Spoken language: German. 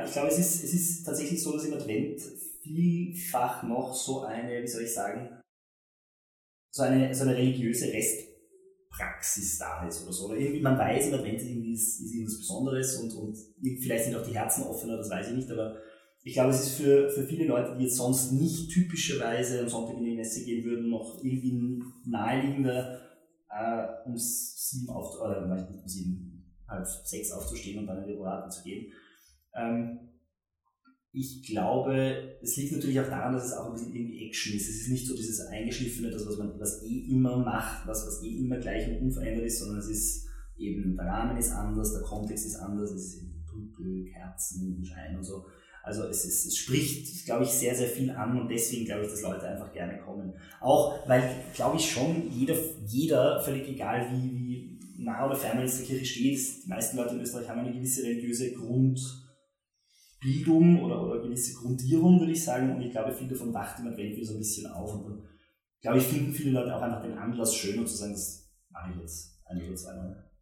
ich glaube, es ist tatsächlich so, dass im Advent vielfach noch so eine, wie soll ich sagen, so eine religiöse Restpraxis da ist oder so. Oder irgendwie, man weiß, im Advent ist irgendwas Besonderes und vielleicht sind auch die Herzen offener, das weiß ich nicht, aber ich glaube, es ist für viele Leute, die jetzt sonst nicht typischerweise am Sonntag in die Messe gehen würden, noch irgendwie naheliegender, um 7 oder vielleicht nicht um 7, halb 6 aufzustehen und dann in die Rouladen zu gehen. Ich glaube, es liegt natürlich auch daran, dass es auch ein bisschen irgendwie Action ist. Es ist nicht so dieses Eingeschliffene, das was immer macht, was immer gleich und unverändert ist, sondern es ist eben, der Rahmen ist anders, der Kontext ist anders, es ist dunkel, Kerzen, Schein und so. Also es spricht, glaube ich, sehr, sehr viel an und deswegen glaube ich, dass Leute einfach gerne kommen. Auch, weil, glaube ich schon, jeder, völlig egal wie nah oder fern man jetzt der Kirche steht, die meisten Leute in Österreich haben eine gewisse religiöse Grundbildung oder gewisse Grundierung, würde ich sagen. Und ich glaube, viel davon wacht im Advent wieder so ein bisschen auf. Und dann, glaube ich, finden viele Leute auch einfach den Anlass schön, und zu sagen, das mache ich jetzt 1 oder 2 Mal.